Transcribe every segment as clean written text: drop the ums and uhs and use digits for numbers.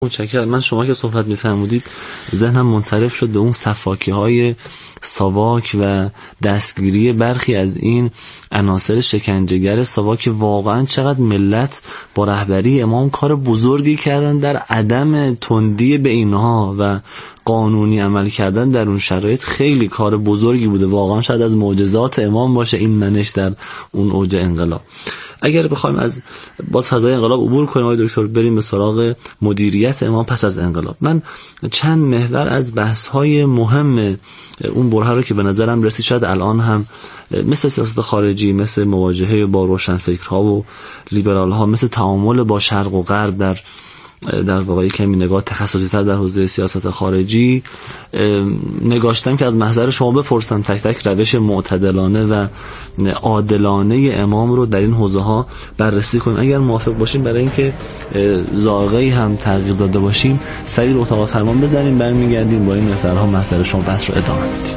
متشکرم. من شما که صحبت می‌فرمودید ذهنم منصرف شد به اون صفاکی‌های ساواک و دستگیری برخی از این عناصر شکنجهگر ساواک. واقعا چقدر ملت با رهبری امام کار بزرگی کردن در عدم تندی به اینها و قانونی عمل کردن در اون شرایط. خیلی کار بزرگی بوده، واقعا شاید از معجزات امام باشه این منش در اون اوج انقلاب. اگر بخوایم از باز فضای انقلاب عبور کنیم آقای دکتر، بریم به سراغ مدیریت امام پس از انقلاب. من چند محور از بحث‌های مهم اون برهه رو که به نظرم رسید شاید الان هم مثل سیاست خارجی، مثل مواجهه با روشنفکرها و لیبرال‌ها، مثل تعامل با شرق و غرب در واقع کمی نگاه تخصصی‌تر در حوزه سیاست خارجی نگاشتم که از محضر شما بپرسم تک تک روش معتدلانه و عادلانه امام رو در این حوزه‌ها بررسی کنیم. اگر موافق باشیم برای اینکه ذائقه‌ای هم تغییر داده باشیم سریع اتاق فرمان بزنیم، برمیگردیم با این محورها محضر شما بحث رو ادامه میدیم.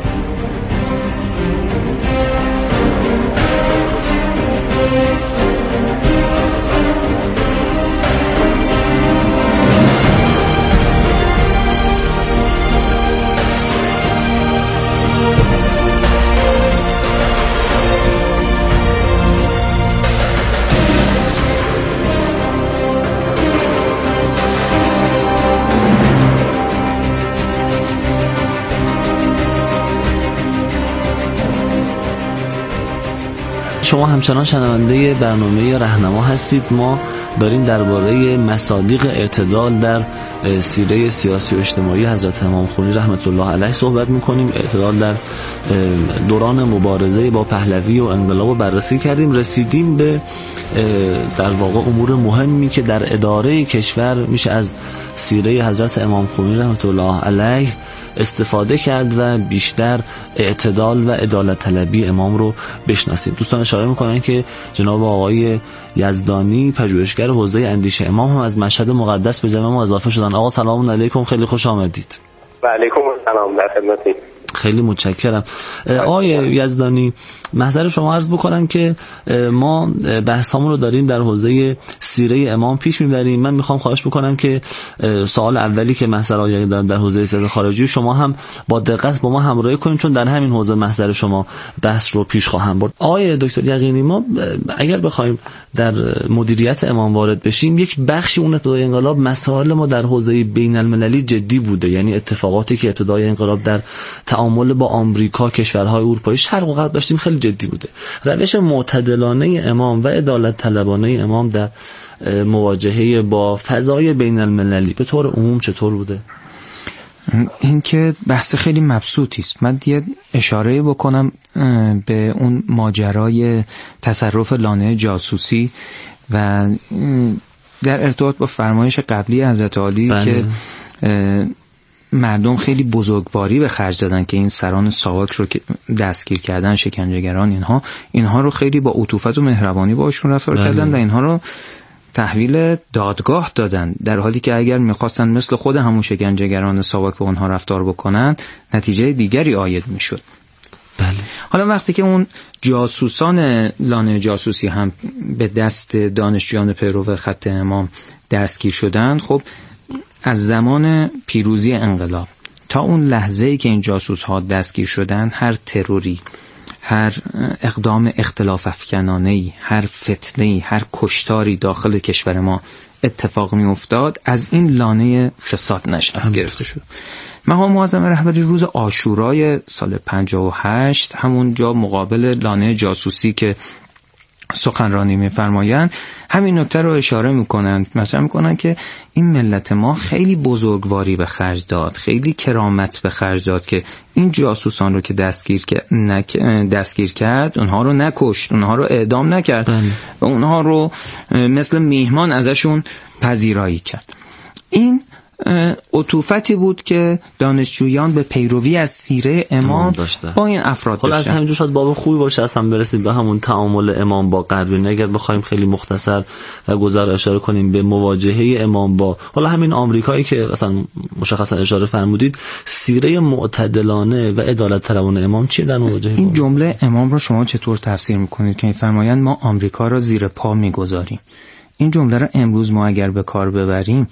شما همچنان شنونده برنامه رهنما هستید. ما داریم درباره مصادیق اعتدال در سیره سیاسی و اجتماعی حضرت امام خمینی رحمت الله علیه صحبت میکنیم. اعتدال در دوران مبارزه با پهلوی و انقلاب رو بررسی کردیم. رسیدیم به در واقع امور مهمی که در اداره کشور میشه از سیره حضرت امام خمینی رحمت الله علیه استفاده کرد و بیشتر اعتدال و عدالت طلبی امام رو بشناسیم. دوستان اشاره میکنن که جناب آقای یزدانی پژوهشگر حوزه اندیشه امام هم از مشهد مقدس به جمع ما اضافه شدن. آقا سلام علیکم، خیلی خوش آمدید. و علیکم السلام، در خدمتید. خیلی متشکرم. آقای یزدانی محضر شما عرض بکنم که ما بحثامون رو داریم در حوزه سیره امام پیش میبریم. من میخوام خواهش بکنم که سوال اولی که محضر آقای در حوزه سیاست خارجی شما هم با دقت با ما همراهی کنید، چون در همین حوزه محضر شما بحث رو پیش خواهم برد. آقای دکتر یقینی، ما اگر بخوایم در مدیریت امام وارد بشیم، یک بخشی اون ابتدای انقلاب مسائل ما در حوزه بین المللی جدی بوده، یعنی اتفاقاتی که ابتدای انقلاب در تعامل با آمریکا، کشورهای اروپایی، شرق و غرب داشتیم خیلی جدی بوده. روش معتدلانه امام و عدالت طلبانه امام در مواجهه با فضای بین المللی به طور عموم چطور بوده؟ این که بحث خیلی مبسوطی است. من یه اشاره بکنم به اون ماجرای تصرف لانه جاسوسی و در ارتباط با فرمایش قبلی حضرت عالی که مردم خیلی بزرگواری به خرج دادن که این سران ساواک رو که دستگیر کردن، شکنجهگران اینها رو خیلی با عطوفت و مهربانی باشون رفتار کردن و اینها رو تحویل دادگاه دادن، در حالی که اگر میخواستن مثل خود همون شکنجهگران ساواک با اونها رفتار بکنن نتیجه دیگری عاید میشد. بله. حالا وقتی که اون جاسوسان لانه جاسوسی هم به دست دانشجویان پیرو خط امام دستگیر شدن، خب از زمان پیروزی انقلاب تا اون لحظه‌ای که این جاسوس‌ها دستگیر شدن، هر تروری، هر اقدام اختلاف افکنانه‌ای، هر فتنه‌ای، هر کشتاری داخل کشور ما اتفاق می‌افتاد، از این لانه فساد نشأت گرفته شد. مقام معظم رهبری روز عاشورای سال 58 همونجا مقابل لانه جاسوسی که سخنرانی می‌فرمایند همین نکته رو اشاره می‌کنند، مطرح می‌کنند که این ملت ما خیلی بزرگواری به خرج داد، خیلی کرامت به خرج داد که این جاسوسان رو که دستگیر کرد اونها رو نکشت، اونها رو اعدام نکرد و اونها رو مثل میهمان ازشون پذیرایی کرد. این عطوفتی بود که دانشجویان به پیروی از سیره امام با این افراد داشتن. از همینجور شاید باب خوبی باشه اصلا برسیم به همون تعامل امام با غرب. اگر بخوایم خیلی مختصر و گذر اشاره کنیم به مواجهه امام با حالا همین آمریکایی که اصلا مشخصا اشاره فرمودید، سیره معتدلانه و عدالت طلبانه امام چیه در مواجهه این جمله امام رو شما چطور تفسیر میکنید که میفرمایند ما آمریکا را زیر پا میگذاریم؟ این جمله را امروز ما اگر به کار ببریم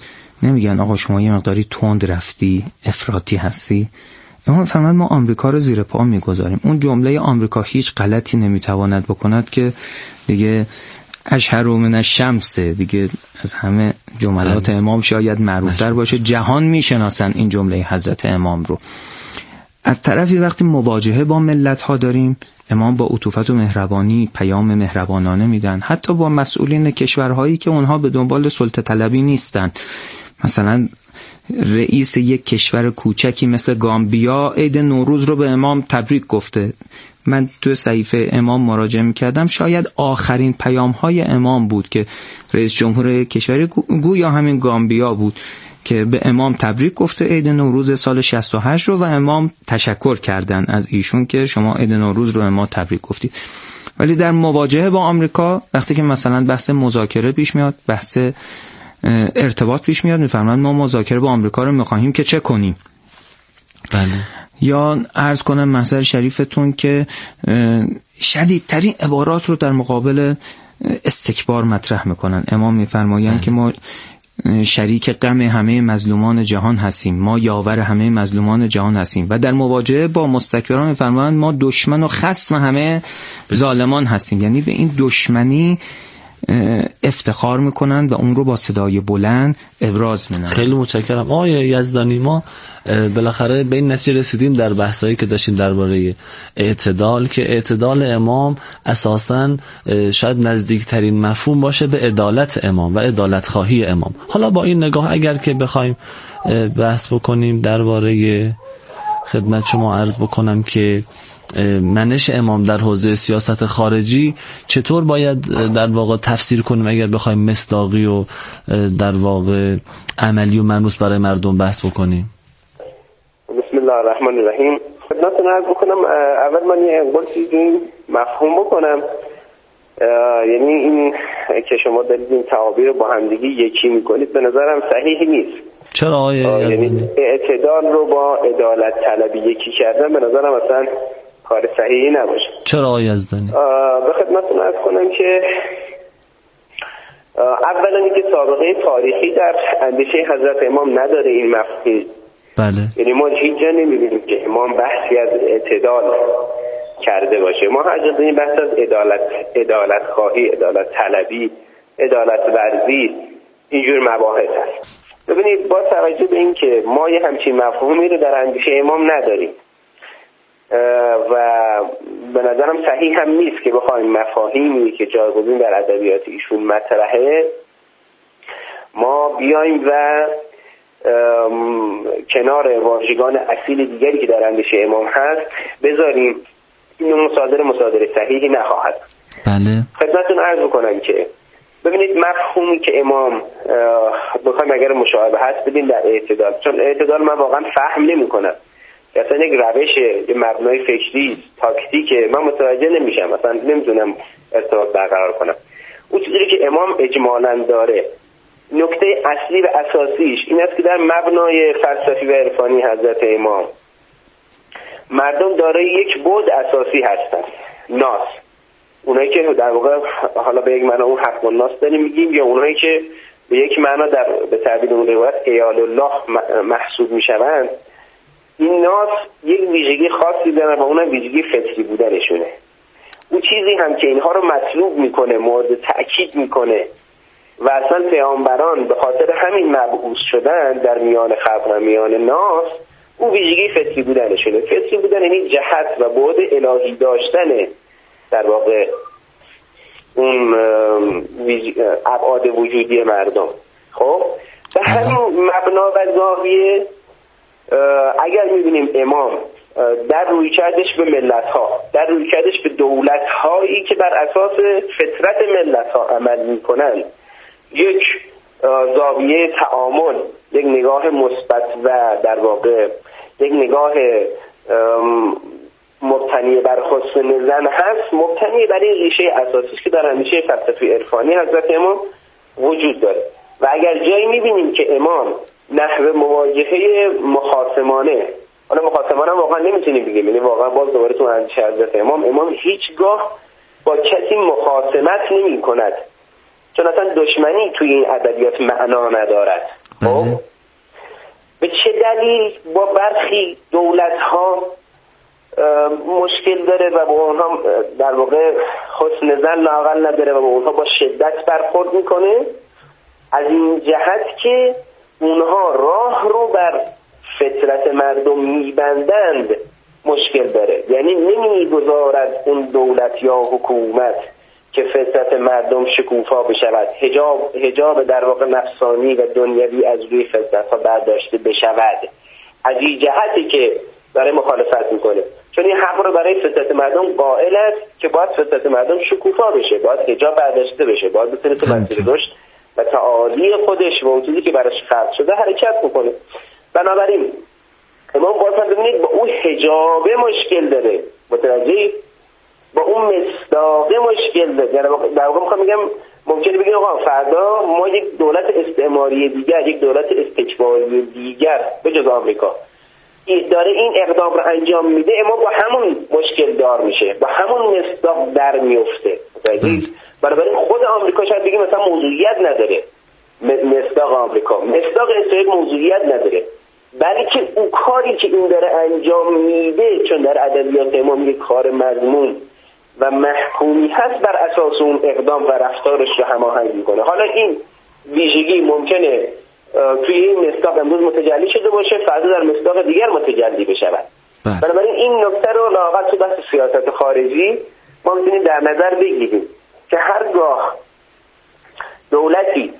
نمیگن آقا شما یه مقداری تند رفتی، افراطی هستی. امام فرمود ما آمریکا رو زیر پا میگذاریم. اون جمله آمریکا هیچ غلطی نمیتواند بکند که دیگه اشهر من الشمس، دیگه از همه جملات امام شاید معروفتر باشه، جهان میشناسن این جمله حضرت امام رو. از طرفی وقتی مواجهه با ملت ها داریم، امام با عطوفت و مهربانی پیام مهربانانه میدن، حتی با مسئولین کشورهایی که اونها به دنبال سلطه طلبی نیستن. مثلا رئیس یک کشور کوچکی مثل گامبیا عید نوروز رو به امام تبریک گفته. من تو صحیفه امام مراجعه میکردم، شاید آخرین پیام های امام بود که رئیس جمهور کشوری گویا همین گامبیا بود که به امام تبریک گفته عید نوروز سال 68 رو، و امام تشکر کردن از ایشون که شما عید نوروز رو امام تبریک گفتید. ولی در مواجهه با آمریکا وقتی که مثلا بحث مذاکره پیش میاد، بحث ارتباط پیش میاد، میفرمایند ما مذاکره با آمریکا رو میخواهیم که چه کنیم؟ بله. یا عرض کنم محضر شریفتون که شدیدترین عبارات رو در مقابل استکبار مطرح میکنن. امام میفرمایند که ما شریک غم همه مظلومان جهان هستیم، ما یاور همه مظلومان جهان هستیم، و در مواجهه با مستکبران میفرمایند ما دشمن و خصم همه ظالمان هستیم. یعنی به این دشمنی افتخار میکنن و اون رو با صدای بلند ابراز میکنن. خیلی متشکرم آقای یزدانی. ما بالاخره به این نتیجه رسیدیم در بحثایی که داشتیم درباره اعتدال که اعتدال امام اساساً شاید نزدیکترین مفهوم باشه به عدالت امام و عدالت خواهی امام. حالا با این نگاه اگر که بخوایم بحث بکنیم درباره، خدمت شما عرض بکنم که منش امام در حوزه سیاست خارجی چطور باید در واقع تفسیر کنیم اگر بخوایم مصداقی و در واقع عملی و ملموس برای مردم بحث بکنیم؟ بسم الله الرحمن الرحیم. خدمتتون عرض بکنم اول من یه انقلتی مفهوم بکنم، یعنی این که شما دارید این تعابیر رو با همدیگه یکی میکنید به نظرم صحیح نیست. چرا آقای یعنی اعتدال رو با عدالت طلبی یکی کردن به نظرم اصلا کار صحیحی نباشه. چرا آقای یزدانی؟ به خدمتتون عرض کنم که اولا اینکه سابقه تاریخی در اندیشه حضرت امام نداره این مفهوم. بله. یعنی ما هیچ جا نمی‌بینیم که امام بحثی از اعتدال کرده باشه. ما هر جا این بحث از عدالت خواهی، عدالت طلبی، عدالت ورزی اینجور مباحث هست. ببینید با توجه به این که ما یه همچین مفهومی رو در اندیشه امام نداریم و به نظرم صحیح هم نیست که بخوایم مفاهیمی که جایگزین در ادبیات ایشون مطرحه ما بیایم و کنار واژگان اصیل دیگری که در اندیشه امام هست بذاریم. این مصادره صحیحی نخواهد. بله. خدمتتون عرض بکنم که ببینید مفهومی که امام بخوایم اگر مشابه هست بدیم در اعتدال، چون اعتدال من واقعا فهم نمی‌کنم. اصلا یک روش، یه مبنای فکری، تاکتیکه، من متوجه نمیشم، مثلا نمیتونم ارتباط برقرار کنم. اون چیزی که امام اجمالاً داره، نکته اصلی و اساسیش این است که در مبنای فلسفی و عرفانی حضرت امام مردم دارای یک بعد اساسی هستند، ناس. اونایی که در واقع حالا به یک معنا اون حق الناس داریم میگیم، یا اونایی که به یک معنا به تعبیر اون روایت عیال الله محسوب میشوند، این ناس یک ویژگی خاصی دارن و اونم ویژگی فطری بودنشونه. اون چیزی هم که اینها رو مطلوب میکنه، مورد تأکید میکنه و اصلا پیامبران به خاطر همین مبعوث شدن در میان خلق و میان ناس، اون ویژگی فطری بودنشونه. فطری بودن یعنی جهت و بعد الهی داشتن در واقع اون ابعاد وجودی مردم. خب به همین مبنا و زاویه اگر میبینیم امام در رویکردش به ملت‌ها، در رویکردش به دولت‌هایی که بر اساس فطرت ملت‌ها عمل میکنن یک زاویه تعامل، یک نگاه مثبت و در واقع یک نگاه مبتنی بر حسن زن هست، مبتنی بر این ریشه اساسی که در اندیشه فلسفی عرفانی حضرت امام وجود داره. و اگر جایی میبینیم که امام نحو مواجهه مخاصمانه، حالا مخاصمانه واقعا نمیتونیم بگیم، یعنی واقعا باز دوباره تو اندیشه حضرت امام هیچگاه با کسی مخاصمت نمی کند، چون اصلا دشمنی توی این ادبیات معنا ندارد. خب به چه دلیل با برخی دولت ها مشکل داره و با اونها در واقع حسن ظن لااقل نداره و با اونها با شدت برخورد میکنه؟ از این جهت که اونها راه رو بر فطرت مردم میبندند مشکل داره، یعنی نمیگذارد اون دولت یا حکومت که فطرت مردم شکوفا بشود، حجاب در واقع نفسانی و دنیوی از روی فطرت ها برداشته بشود. از این جهتی که برای مخالفت میکنه، چون این حق رو برای فطرت مردم قائل است که باید فطرت مردم شکوفا بشه، باید حجاب برداشته بشه، باید بتونه تو مسیر رشد و تعالی خودش و اون چیزی که براش خلق شده حرکت بکنه. بنابراین امام باز هم ببینید با اون حجاب مشکل داره، متوجهی؟ با اون مصداق مشکل داره. در واقع میخوام بگم ممکنه بگیم آقا فردا ما یک دولت استعماری دیگر، یک دولت استکباری دیگر به جز آمریکا داره این اقدام رو انجام میده، اما با همون مشکل دار میشه، با همون مصداق در میفته. بنابراین خود آمریکا شاید بگیم مثلا موضوعیت نداره، مصداق آمریکا، مصداق اسرائیل موضوعیت نداره، بلکه اون کاری که این داره انجام میده، چون در ادبیات امام یک کار مضمون و محکومی هست، بر اساس اون اقدام و رفتارش رو هماهنگ میکنه. حالا این ویژگی ممکنه توی این مصداق امروز متجلی شده باشه، فردا در مصداق دیگر متجلی بشود. بنابراین این نکته رو لااقل تو بحث سیاست خارجی ما میتونیم در نظر بگیریم که هرگاه دولتی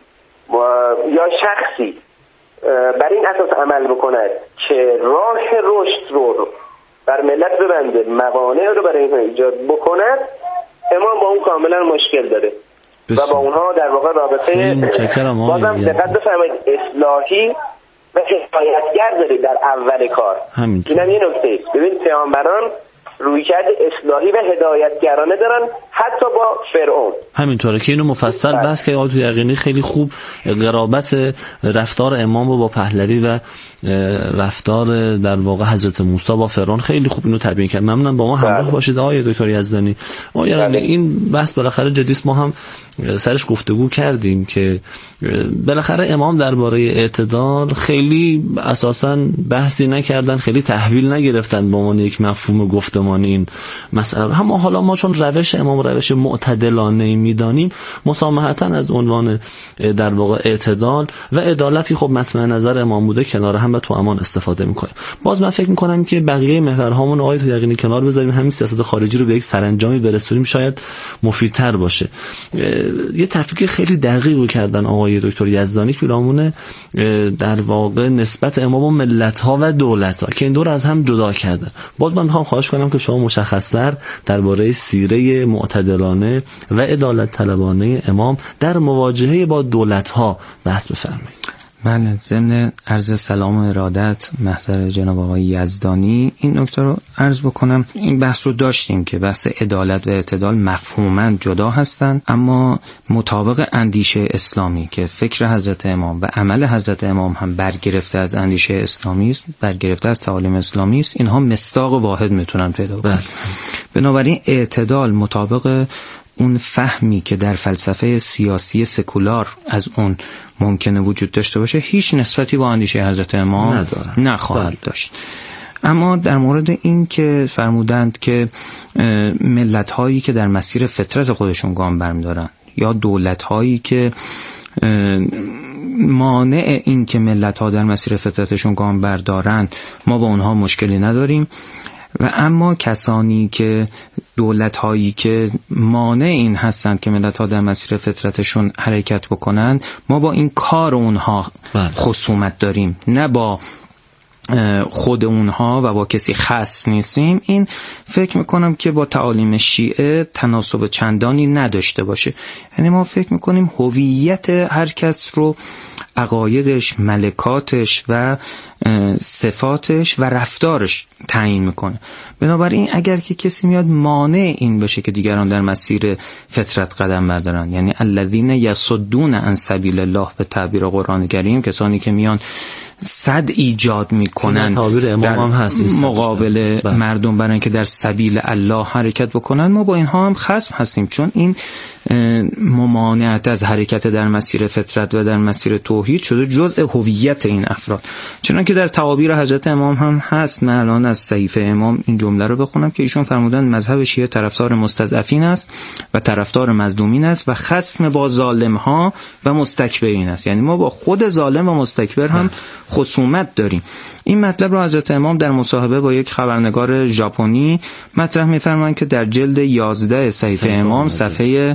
یا شخصی بر این اساس عمل بکند که راه رشد رو بر ملت ببنده، موانع رو برای اینها ایجاد بکند، امام با اون کاملا مشکل داره و با اونها در واقع رابطه بازم دقت بفرمایید اصلاحی و حمایتگر داره در اول کار. اینم یه نکته است. ببین پیامبران رویکرد اصلاحی و هدایتگرانه دارن، حتی با فرعون. همینطوره که اینو مفصل بحث که آقای یقینی خیلی خوب قرابت رفتار امام با پهلوی و رفتار در واقع حضرت موسی با فرعون خیلی خوب اینو تبیین کرد. ممنونم با ما همراه باشید آقای دکتر یزدانی. یعنی این بحث بالاخره جدیست، ما هم سرش گفتگو کردیم که بالاخره امام درباره اعتدال خیلی اساساً بحثی نکردن، خیلی تحویل نگرفتن به عنوان یک مفهوم گفتمانی این مسئله. اما حالا ما چون روش امام روش معتدلانه میدانیم، مسامحتاً از عنوان در واقع اعتدال و عدالتی خب مطمع نظر امام بوده کنار هم و تو امان استفاده میکنیم. باز من فکر میکنم که بقیه محورهامون آقای تو یقینی کنار بذاریم، همین سیاست خارجی رو به یک سرانجامی برسونیم، شاید مفیدتر باشه. یه تفکیک خیلی دقیق کردن آقای دکتر یزدانی که رامونه در واقع نسبت امام و ملت‌ها و دولت‌ها که این دور از هم جدا کردن. باز من میخوام خواهش کنم که شما مشخص‌تر درباره سیره معتدلانه و عدالت طلبانه امام در مواجهه با دولت‌ها بحث بفرمایید. بله، ضمن عرض سلام و ارادت محضر جناب آقای یزدانی این نکته رو عرض بکنم. این بحث رو داشتیم که بحث عدالت و اعتدال مفهوماً جدا هستند، اما مطابق اندیشه اسلامی که فکر حضرت امام و عمل حضرت امام هم برگرفته از اندیشه اسلامی است، برگرفته از تعالیم اسلامی است، اینها مصداق واحد میتونن پیدا کنن. بنابراین اعتدال مطابق اون فهمی که در فلسفه سیاسی سکولار از اون ممکنه وجود داشته باشه هیچ نسبتی با اندیشه حضرت امام نخواهد داشت. اما در مورد این که فرمودند که ملت هایی که در مسیر فطرت خودشون گام برمی‌دارن یا دولت هایی که مانع این که ملت ها در مسیر فطرتشون گام بردارن، ما با اونها مشکلی نداریم، و اما کسانی که دولت هایی که مانع این هستند که ملت ها در مسیر فطرتشون حرکت بکنن، ما با این کار اونها خصومت داریم، نه با خود اونها و با کسی خاص نیستیم. این فکر میکنم که با تعالیم شیعه تناسب چندانی نداشته باشه. یعنی ما فکر میکنیم هویت هر کس رو عقایدش، ملکاتش و صفاتش و رفتارش تعیین میکنه. بنابراین اگر که کسی میاد مانع این بشه که دیگران در مسیر فطرت قدم بردارن، یعنی الذین یصدون عن سبیل الله به تعبیر قرآن کریم، کسانی که میان صد ایجاد میکنن بکنن در مقابل مردم برای اینکه در سبیل الله حرکت بکنن، ما با اینها هم خصم هستیم، چون این ممانعت از حرکت در مسیر فطرت و در مسیر توحید شده جزء هویت این افراد. چنانکه در تعابیر حضرت امام هم هست. من الان از صحیفه امام این جمله رو بخونم که ایشون فرمودن مذهب شیعه طرفدار مستضعفین است و طرفدار مظلومین است و خصم با ظالم ها و مستکبرین است. یعنی ما با خود ظالم و مستکبر هم خصومت داریم. این مطلب رو حضرت امام در مصاحبه با یک خبرنگار ژاپنی مطرح می‌فرمایند که در جلد 11 صحیفه امام صفحه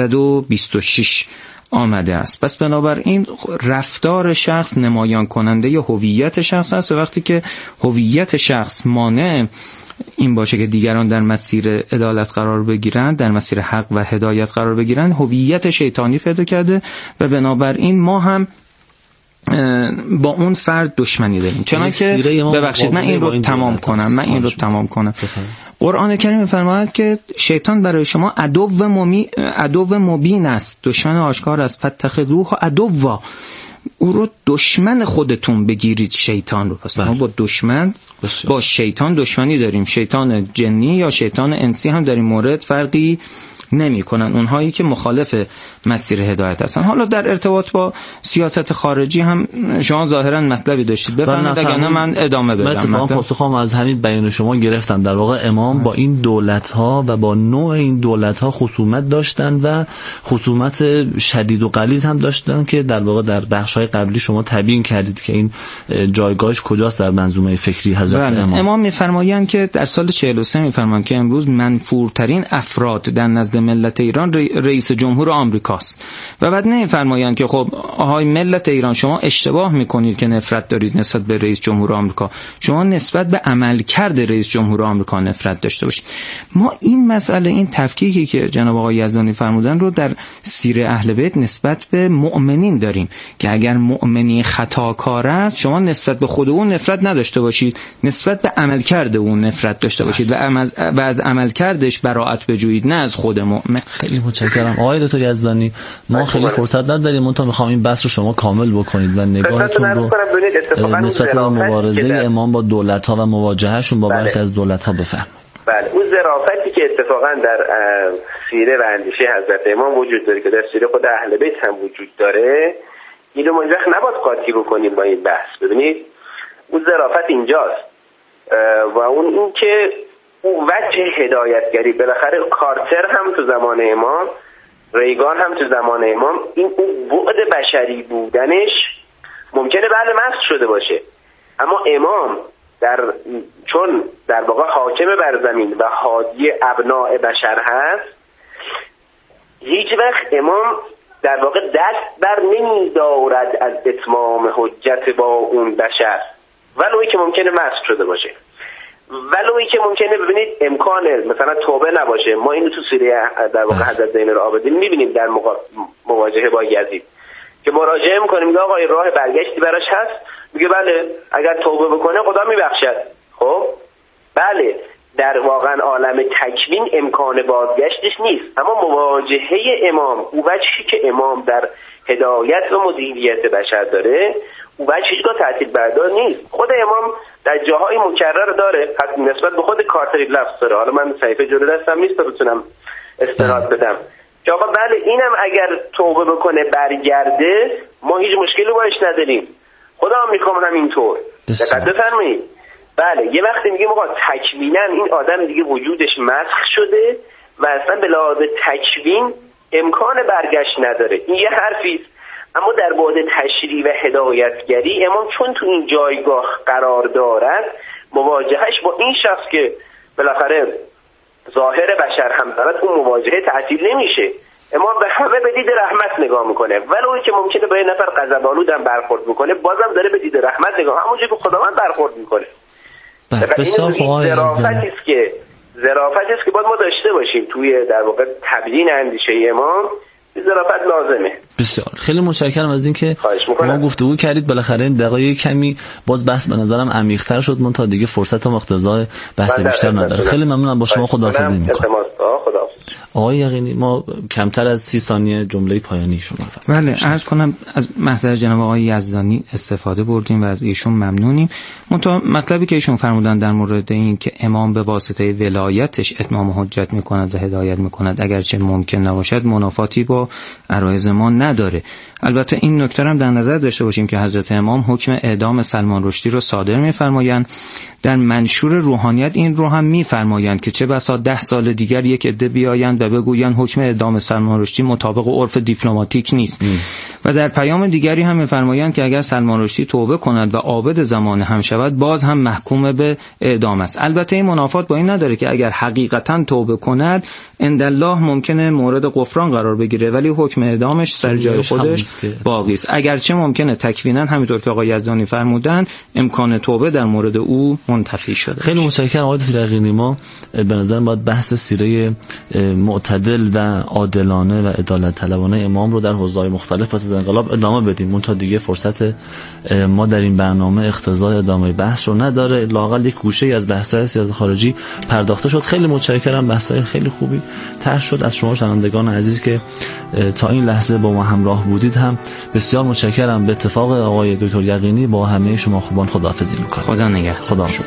126 آمده است. پس بنابراین رفتار شخص نمایان کننده ی هویت شخص است و وقتی که هویت شخص مانع این باشه که دیگران در مسیر عدالت قرار بگیرند، در مسیر حق و هدایت قرار بگیرند، هویت شیطانی پیدا کرده و بنابراین ما هم با اون فرد دشمنی داریم. چنانکه ببخشید من این رو تمام کنم. قرآن کریم می‌فرماید که شیطان برای شما عدو مبین است، دشمن آشکار است، فاتخذوه عدوا، او رو دشمن خودتون بگیرید شیطان رو. پس ما با شیطان دشمنی داریم. شیطان جنی یا شیطان انسی هم در این مورد فرقی نمی کنن، اونهایی که مخالف مسیر هدایت هستن. حالا در ارتباط با سیاست خارجی هم شما ظاهرا مطلبی داشتید، بفرمایید اگر نه من ادامه بدم. من اتفاقا پاسخم از همین بیان شما گرفتم. در واقع امام با این دولت ها و با نوع این دولت ها خصومت داشتن و خصومت شدید و غلیظ هم داشتن که در واقع در بخش های قبلی شما تبیین کردید که این جایگاهش کجاست در منظومه فکری حضرت امام میفرمایند که در سال 43 میفرمایند که امروز منفورترین افراد در نزد ملت ایران رئیس جمهور آمریکاست و بعد نمی‌فرمایند که خب آهای ملت ایران شما اشتباه میکنید که نفرت دارید نسبت به رئیس جمهور آمریکا، شما نسبت به عملکرد رئیس جمهور آمریکا نفرت داشته باشید. ما این مسئله، این تفکیکی که جناب آقای یزدانی فرمودن رو در سیر اهل بیت نسبت به مؤمنین داریم که اگر مؤمنی خطاکار است شما نسبت به خود اون نفرت نداشته باشید، نسبت به عملکرد اون نفرت داشته باشید و از عملکردش براءت بجویید، نه از خود مؤمن. خیلی متشکرم آقای دکتر یزدانی. ما خیلی فرصت نداریم، منتها میخوام این بحث رو شما کامل بکنید و نگاهتون رو نسبت به مبارزه امام با دولت‌ها و مواجههشون با برخی از دولت‌ها بفرمایید. بله، اون ظرافتی که اتفاقا در سیره و اندیشه حضرت امام وجود داره که در سیره خود اهل بیت هم وجود داره، اینو ما وقت نباید قاطی بکنیم با این بحث. ببینید اون ظرافت اینجاست و اون این که اون وجه هدایتگری، بالاخره کارتر هم تو زمان امام، ریگان هم تو زمان امام، این اون بعد بشری بودنش ممکنه بله مسخ شده باشه، اما امام چون در واقع حاکم بر زمین و هادی ابناء بشر هست، هیچ وقت امام در واقع دست بر نمی دارد از اتمام حجت با اون بشر، ولوی که ممکنه مسخ شده باشه، ولوی که ممکنه ببینید امکان مثلا توبه نباشه. ما اینو تو سوره در واقع حضرت زین العابدین میبینیم در مواجهه با یزید که مراجعه میکنه، میگه آقا راه برگشتی براش هست؟ میگه بله، اگر توبه بکنه خدا میبخشد. خب بله، در واقعا عالم تکوین امکان بازگشتش نیست، اما مواجهه امام، او وجهی که امام در هدایت و مدیریت بشر داره، او وجه هیچگاه تعطیل بردار نیست. خود امام در جاهای مکرر داره، حتی نسبت به خود کارتری لفظ داره. حالا من صحیفه جلو دستم نیست تا بتونم استناد بدم که آقا بله اینم اگر توبه بکنه برگرده ما هیچ مشکلی باش نداریم، خدا هم میکنم همینطور. دقت بفرمایید. بله، یه وقتی میگیم آقا تکوینا این آدم دیگه وجودش مسخ شده و اصلا به لحاظ تکوین امکان برگشت نداره، این یه حرفیست. اما در بعد تشریع و هدایتگری امام چون تو این جایگاه قرار دارد، مواجهش با این شخص که بالاخره ظاهر بشر هم دارد، اون مواجهه تعطیل نمیشه. امام به همه به دید رحمت نگاه میکنه، ولو که ممکنه با یه نفر غضب‌آلود هم برخورد بکنه، بازم داره به دید رحمت نگاه، همونجوری که خداوند برخورد میکنه. ظرافتی است که باید ما داشته باشیم توی در واقع تبیین اندیشه امام. ظرافت لازمه. بسیار خیلی متشکرم از اینکه ما گفتگو کردید. بالاخره این دقایق کمی باز بحث به نظرم عمیق‌تر شد، من تا دیگه فرصت و مقتضای بحث بیشتر نداره. خیلی ممنونم، با شما خداحافظی می‌کنم. آقای یقینی ما کمتر از 30 ثانیه جمله پایانی شما. بله، عرض کنم از محضر جناب آقای یزدانی استفاده بردیم و از ایشون ممنونیم. مطلبی که ایشون فرمودن در مورد این که امام به واسطه ولایتش اتمام حجت میکند و هدایت میکند اگرچه ممکن نباشد منافاتی با عرایض ما نداره. البته این نکته هم در نظر داشته باشیم که حضرت امام حکم اعدام سلمان رشدی رو صادر می‌فرمایند. در منشور روحانیت این رو هم می‌فرمایند که چه بسا 10 سال دیگر یک عده بیایند و بگویند حکم اعدام سلمان رشدی مطابق عرف دیپلماتیک نیست. و در پیام دیگری هم می‌فرمایند که اگر سلمان رشدی توبه کند و عابد زمان هم شود باز هم محکوم به اعدام است. البته این منافات با این نداره که اگر حقیقتاً توبه کند عندالله ممکنه مورد غفران قرار بگیره ولی حکم اعدامش سر جای خودش باقی است. اگرچه ممکنه تکویناً همینطور که آقای یزدانی فرمودن امکان توبه در مورد او منتفی شده. خیلی متشکرم آقای دکتر یقینی. ما به نظر باید بحث سیره معتدل و عادلانه و عدالت طلبانه امام رو در حوزه‌های مختلف پس از انقلاب ادامه بدیم. اون تا دیگه فرصت ما در این برنامه اقتضای ادامه بحث رو نداره. لااقل یک گوشه‌ای از بحث‌های سیاست خارجی پرداخته شد. خیلی متشکرم، بحث‌های خیلی خوبی طرح شد. از شما شنوندگان عزیز که تا این لحظه با ما همراه بودید هم بسیار متشکرم. به اتفاق آقای دکتر یقینی با همه شما خوبان خداحافظی می‌کنم. خدا نگهدار. خداحافظ.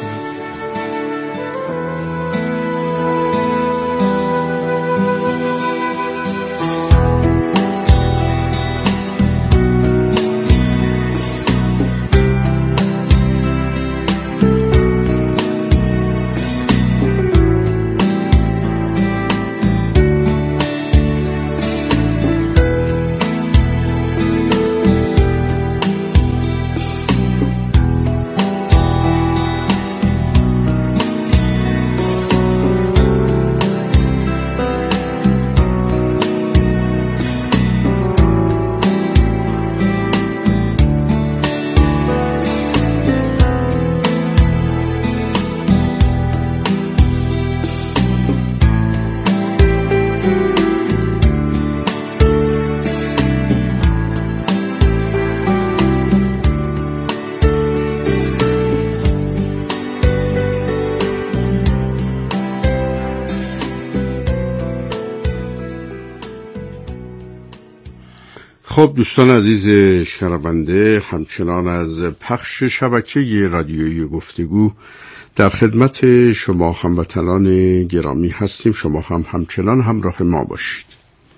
خب دوستان عزیز شنونده، همچنان از پخش شبکه رادیویی گفتگو در خدمت شما هموطنان گرامی هستیم. شما هم همچنان همراه ما باشید.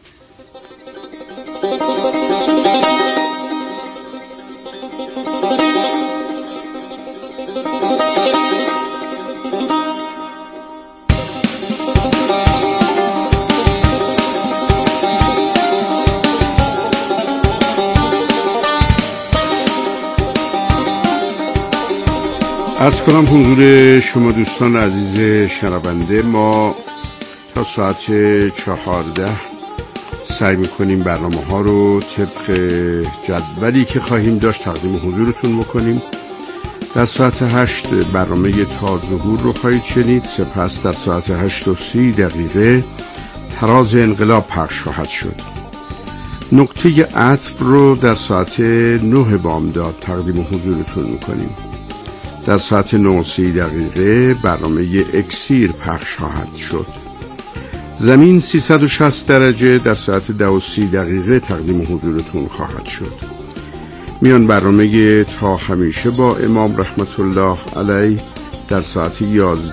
عرض کنم حضور شما دوستان عزیز شنونده، ما تا ساعت 14 سعی میکنیم برنامه ها رو طبق جدولی که خواهیم داشت تقدیم حضورتون بکنیم. در ساعت 8 برنامه تا ظهور رو خواهید شنید. سپس در ساعت 8:30 تراز انقلاب پخش خواهد شد. نکته عطف رو در ساعت 9 بامداد تقدیم حضورتون میکنیم. در ساعت 9:30 برنامه اکسیر پخش خواهد شد. زمین 360 درجه در ساعت 10:30 تقدیم حضورتون خواهد شد. میان برنامه تا همیشه با امام رحمت الله علیه در ساعت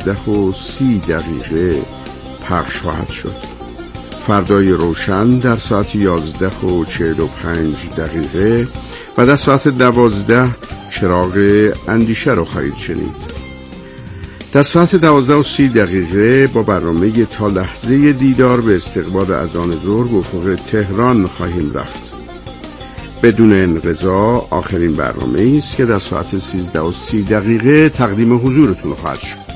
11:30 پخش خواهد شد. فردای روشن در ساعت 11:45 و در ساعت 12 چراغ اندیشه رو خواهید شنید. در ساعت 12:30 با برنامه تا لحظه دیدار به استقبال اذان ظهر به افق تهران خواهیم رفت. بدون انقضا آخرین برنامه است که در ساعت 13:30 تقدیم حضورتون خواهد شد.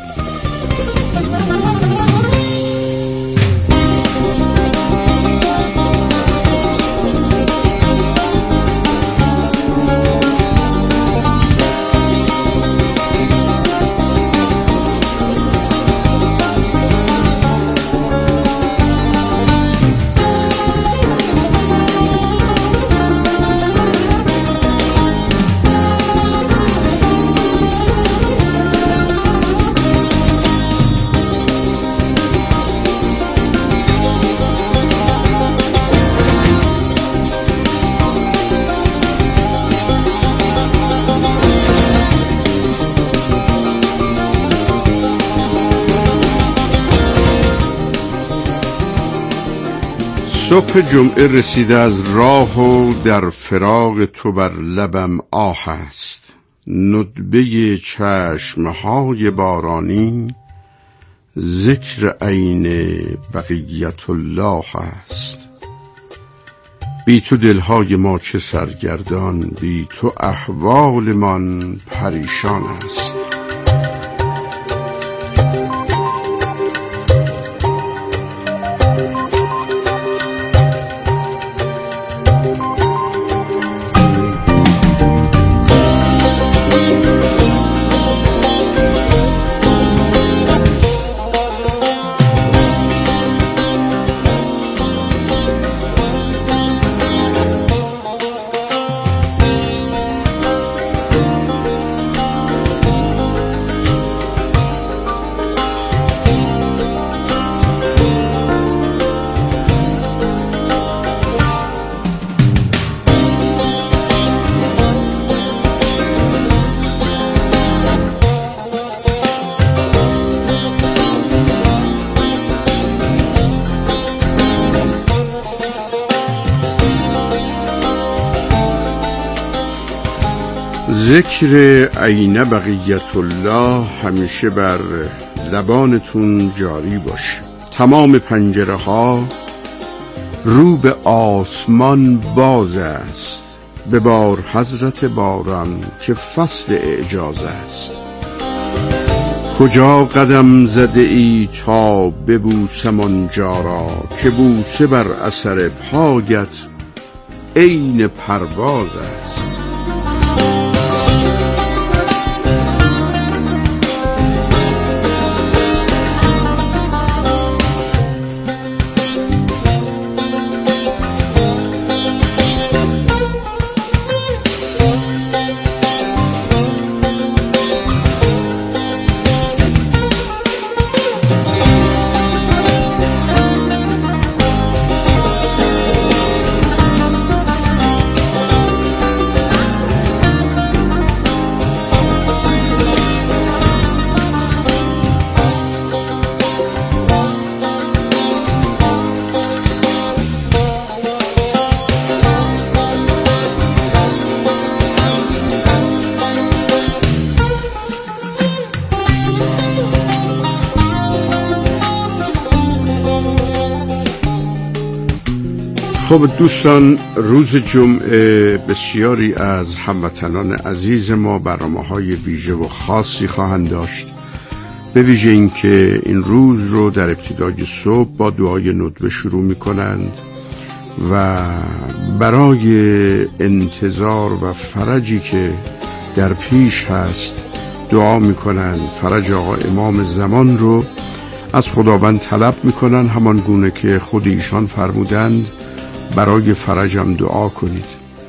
صبح جمعه رسیده از راه و در فراق تو بر لبم آه است. ندبه چشمهای بارانی ذکر عین بقیت الله است. بی تو دلهای ما چه سرگردان، بی تو احوالمان پریشان است. ذکر عین بقیت الله همیشه بر لبانتون جاری باشه. تمام پنجره ها رو به آسمان باز است. ببار حضرت باران که فصل اعجاز است. کجا قدم زده ای تا ببوسم آنجا را، که بوسه بر اثر پایت عین پرواز است. خب دوستان، روز جمعه بسیاری از هموطنان عزیز ما برنامه‌های ویژه و خاصی خواهند داشت. به ویژه این که این روز رو در ابتدای صبح با دعای ندبه شروع می‌کنند و برای انتظار و فرجی که در پیش هست دعا می‌کنند. فرج آقا امام زمان رو از خداوند طلب می‌کنند، همان گونه که خود ایشان فرمودند برای فرجم دعا کنید.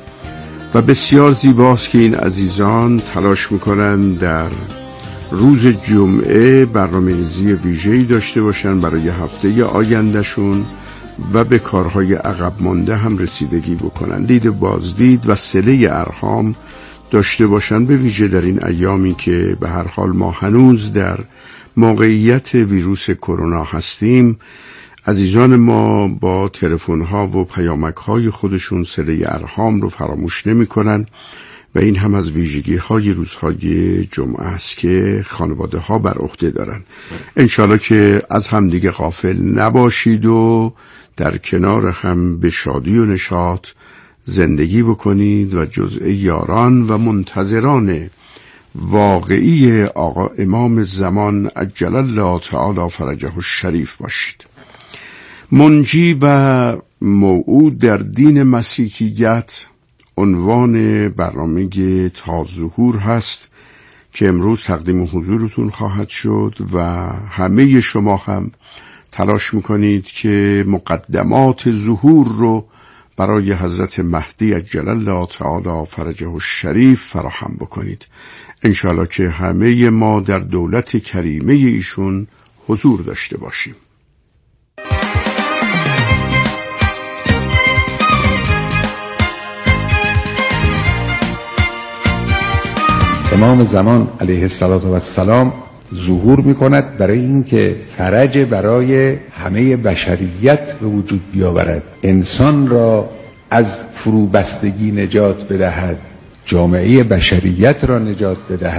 و بسیار زیباست که این عزیزان تلاش میکنن در روز جمعه برنامه‌ریزی ویژه‌ای داشته باشن برای هفته آیندهشون و به کارهای عقب مانده هم رسیدگی بکنن. دید بازدید و صله ارحام داشته باشن، به ویژه در این ایامی که به هر حال ما هنوز در موقعیت ویروس کرونا هستیم. عزیزان ما با تلفن‌ها و پیامک‌های خودشون صله ارحام رو فراموش نمی‌کنن و این هم از ویژگی‌های روزهای جمعه است که خانواده‌ها بر عهده دارن. انشالله که از همدیگه غافل نباشید و در کنار هم به شادی و نشاط زندگی بکنید و جزء یاران و منتظران واقعی آقا امام زمان عجل الله تعالی فرجه الشریف باشید. منجی و موعود در دین مسیحیت عنوان برنامه تا ظهور هست که امروز تقدیم حضورتون خواهد شد و همه شما هم تلاش میکنید که مقدمات ظهور رو برای حضرت مهدی عجل الله تعالی فرجه الشریف فراهم بکنید. انشاءالله که همه ما در دولت کریمه ایشون حضور داشته باشیم. امام زمان علیه السلام ظهور می‌کند برای اینکه فرج برای همه بشریت به وجود بیاورد، انسان را از فروبستگی نجات بدهد، جامعه بشریت را نجات بدهد.